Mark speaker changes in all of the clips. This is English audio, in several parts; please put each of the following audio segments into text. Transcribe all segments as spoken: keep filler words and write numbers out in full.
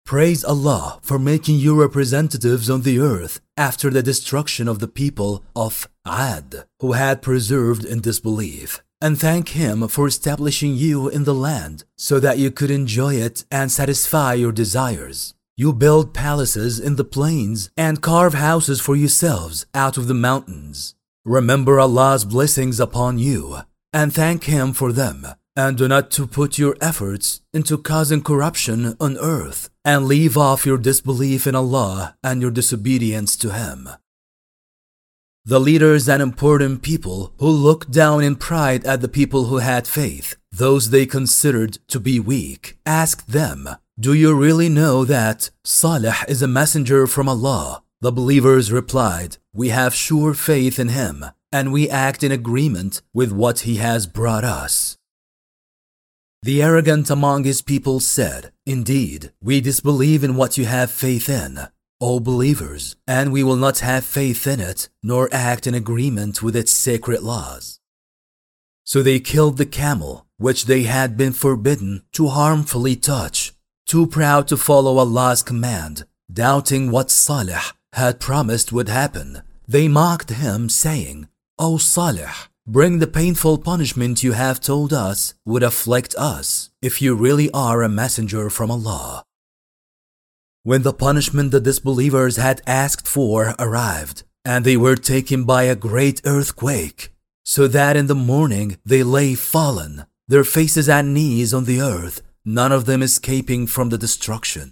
Speaker 1: Praise Allah for making you representatives on the earth after the destruction of the people of Ad, who had persevered in disbelief. And thank Him for establishing you in the land so that you could enjoy it and satisfy your desires. You build palaces in the plains and carve houses for yourselves out of the mountains. Remember Allah's blessings upon you and thank Him for them. And do not to put your efforts into causing corruption on earth, and leave off your disbelief in Allah and your disobedience to Him. The leaders and important people who looked down in pride at the people who had faith, those they considered to be weak, asked them, "Do you really know that Salih is a messenger from Allah?" The believers replied, "We have sure faith in him, and we act in agreement with what he has brought us." The arrogant among his people said, "Indeed, we disbelieve in what you have faith in, O believers, and we will not have faith in it, nor act in agreement with its sacred laws." So they killed the camel, which they had been forbidden to harmfully touch, too proud to follow Allah's command, doubting what Salih had promised would happen. They mocked him, saying, "O Salih, bring the painful punishment you have told us would afflict us, if you really are a messenger from Allah." When the punishment the disbelievers had asked for arrived, and they were taken by a great earthquake, so that in the morning they lay fallen, their faces and knees on the earth, none of them escaping from the destruction.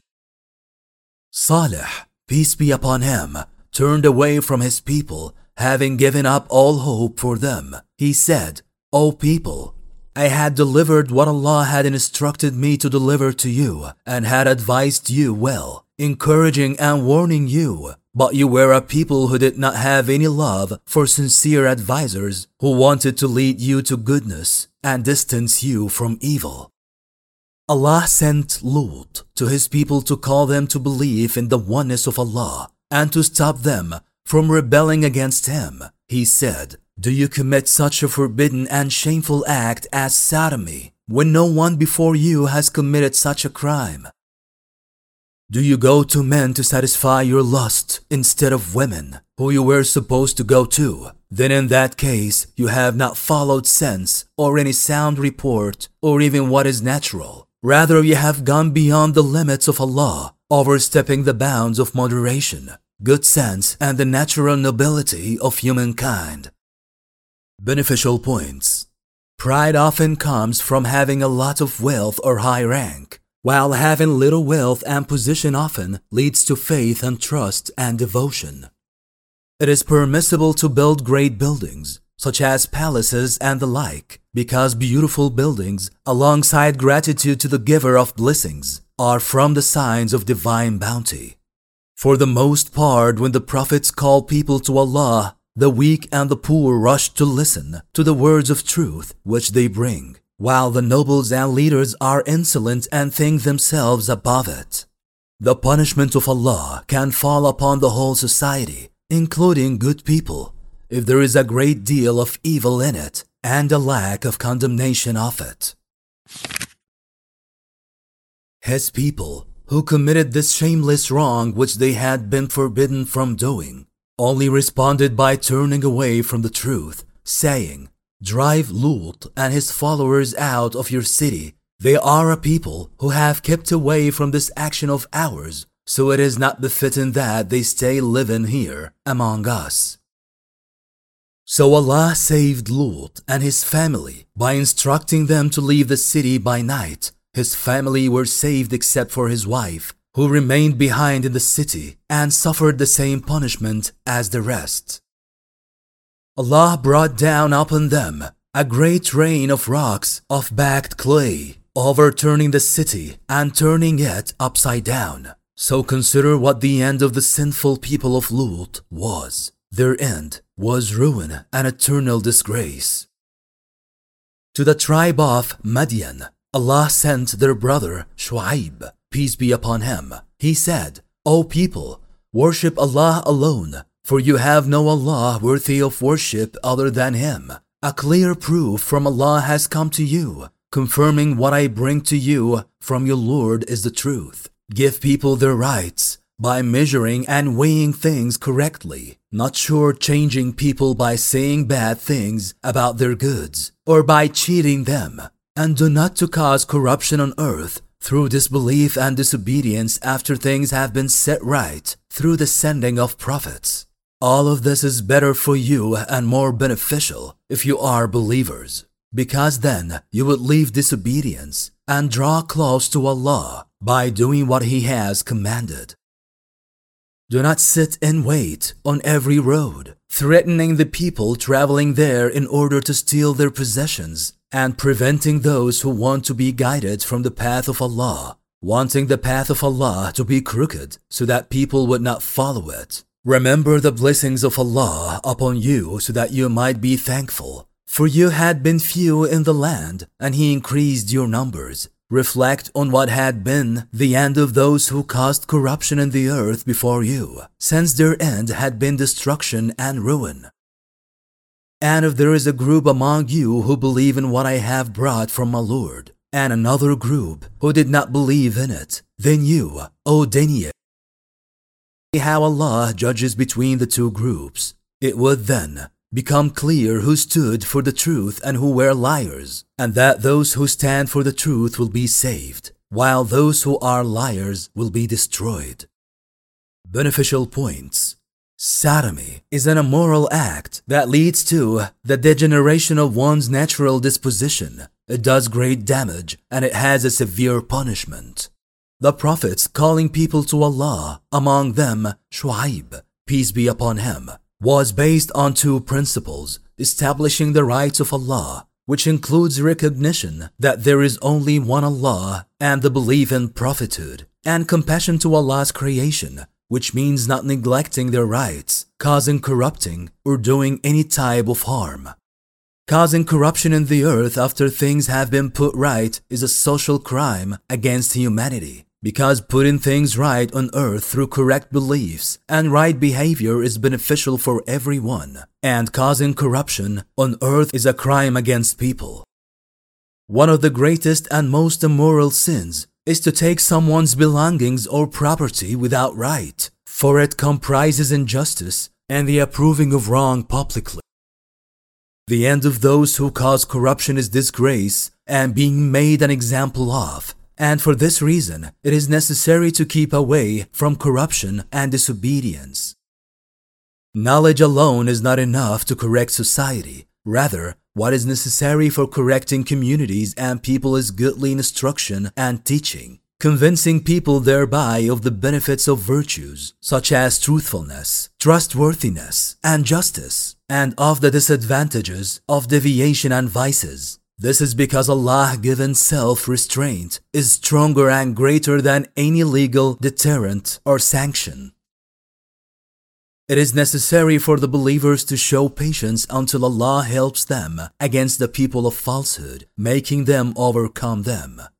Speaker 1: Salih, peace be upon him, turned away from his people, having given up all hope for them. He said, "O people, I had delivered what Allah had instructed me to deliver to you, and had advised you well, encouraging and warning you. But you were a people who did not have any love for sincere advisors who wanted to lead you to goodness and distance you from evil." Allah sent Lut to his people to call them to believe in the oneness of Allah and to stop them from rebelling against Him. He said, "Do you commit such a forbidden and shameful act as sodomy, when no one before you has committed such a crime? Do you go to men to satisfy your lust instead of women, who you were supposed to go to? Then in that case, you have not followed sense or any sound report or even what is natural. Rather, you have gone beyond the limits of Allah, overstepping the bounds of moderation, good sense, and the natural nobility of humankind." Beneficial points. Pride often comes from having a lot of wealth or high rank, while having little wealth and position often leads to faith and trust and devotion. It is permissible to build great buildings, such as palaces and the like, because beautiful buildings, alongside gratitude to the giver of blessings, are from the signs of divine bounty. For the most part, when the prophets call people to Allah, the weak and the poor rush to listen to the words of truth which they bring, while the nobles and leaders are insolent and think themselves above it. The punishment of Allah can fall upon the whole society, including good people, if there is a great deal of evil in it and a lack of condemnation of it. His people, who committed this shameless wrong which they had been forbidden from doing, only responded by turning away from the truth, saying, "Drive Lut and his followers out of your city. They are a people who have kept away from this action of ours, so it is not befitting that they stay living here among us." So Allah saved Lut and his family by instructing them to leave the city by night. His family were saved except for his wife, who remained behind in the city and suffered the same punishment as the rest. Allah brought down upon them a great rain of rocks of baked clay, overturning the city and turning it upside down. So consider what the end of the sinful people of Lut was. Their end was ruin and eternal disgrace. To the tribe of Madian, Allah sent their brother Shu'aib, peace be upon him. He said, "O people, worship Allah alone, for you have no Allah worthy of worship other than Him. A clear proof from Allah has come to you, confirming what I bring to you from your Lord is the truth. Give people their rights by measuring and weighing things correctly, not shortchanging people by saying bad things about their goods or by cheating them, and do not to cause corruption on earth through disbelief and disobedience after things have been set right through the sending of prophets. All of this is better for you and more beneficial if you are believers, because then you would leave disobedience and draw close to Allah by doing what He has commanded. Do not sit and wait on every road, threatening the people traveling there in order to steal their possessions and preventing those who want to be guided from the path of Allah, wanting the path of Allah to be crooked so that people would not follow it. Remember the blessings of Allah upon you so that you might be thankful. For you had been few in the land, and He increased your numbers. Reflect on what had been the end of those who caused corruption in the earth before you, since their end had been destruction and ruin. And if there is a group among you who believe in what I have brought from my Lord, and another group who did not believe in it, then you, O Daniel, how Allah judges between the two groups. It would then become clear who stood for the truth and who were liars, and that those who stand for the truth will be saved, while those who are liars will be destroyed. Beneficial points. Sodomy is an immoral act that leads to the degeneration of one's natural disposition. It does great damage and it has a severe punishment. The prophets calling people to Allah, among them Shu'aib, peace be upon him, was based on two principles, establishing the rights of Allah, which includes recognition that there is only one Allah and the belief in prophethood, and compassion to Allah's creation, which means not neglecting their rights, causing corrupting, or doing any type of harm. Causing corruption in the earth after things have been put right is a social crime against humanity, because putting things right on earth through correct beliefs and right behavior is beneficial for everyone, and causing corruption on earth is a crime against people. One of the greatest and most immoral sins is to take someone's belongings or property without right, for it comprises injustice and the approving of wrong publicly. The end of those who cause corruption is disgrace and being made an example of, and for this reason it is necessary to keep away from corruption and disobedience. Knowledge alone is not enough to correct society. Rather, what is necessary for correcting communities and people is goodly instruction and teaching, convincing people thereby of the benefits of virtues such as truthfulness, trustworthiness, and justice, and of the disadvantages of deviation and vices. This is because Allah-given self-restraint is stronger and greater than any legal deterrent or sanction. It is necessary for the believers to show patience until Allah helps them against the people of falsehood, making them overcome them.